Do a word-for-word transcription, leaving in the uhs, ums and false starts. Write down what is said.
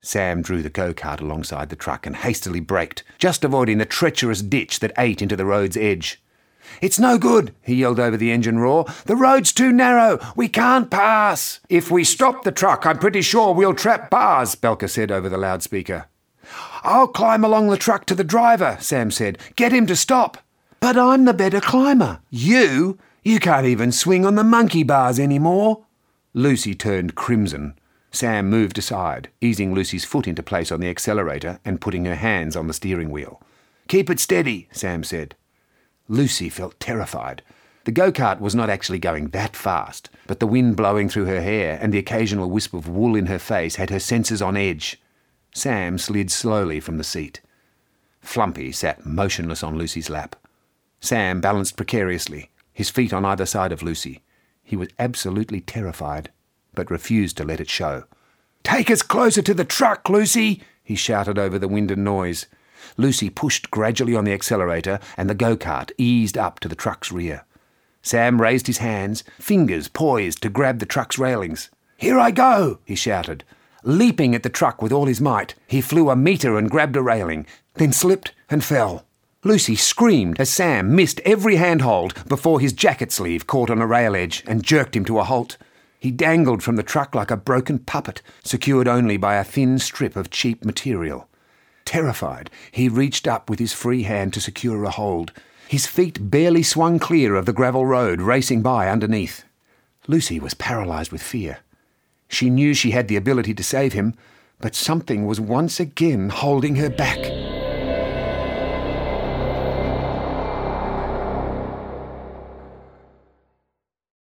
Sam drew the go-kart alongside the truck and hastily braked, just avoiding the treacherous ditch that ate into the road's edge. "It's no good," he yelled over the engine roar. "The road's too narrow. We can't pass." "If we stop the truck, I'm pretty sure we'll trap bars," Belka said over the loudspeaker. "I'll climb along the truck to the driver," Sam said. "Get him to stop." "But I'm the better climber." "You? You can't even swing on the monkey bars anymore." Lucy turned crimson. Sam moved aside, easing Lucy's foot into place on the accelerator and putting her hands on the steering wheel. "Keep it steady," Sam said. Lucy felt terrified. The go-kart was not actually going that fast, but the wind blowing through her hair and the occasional wisp of wool in her face had her senses on edge. Sam slid slowly from the seat. Flumpy sat motionless on Lucy's lap. Sam balanced precariously, his feet on either side of Lucy. He was absolutely terrified, but refused to let it show. "Take us closer to the truck, Lucy," he shouted over the wind and noise. Lucy pushed gradually on the accelerator and the go-kart eased up to the truck's rear. Sam raised his hands, fingers poised to grab the truck's railings. "Here I go," he shouted. Leaping at the truck with all his might, he flew a metre and grabbed a railing, then slipped and fell. Lucy screamed as Sam missed every handhold before his jacket sleeve caught on a rail edge and jerked him to a halt. He dangled from the truck like a broken puppet, secured only by a thin strip of cheap material. Terrified, he reached up with his free hand to secure a hold. His feet barely swung clear of the gravel road racing by underneath. Lucy was paralysed with fear. She knew she had the ability to save him, but something was once again holding her back.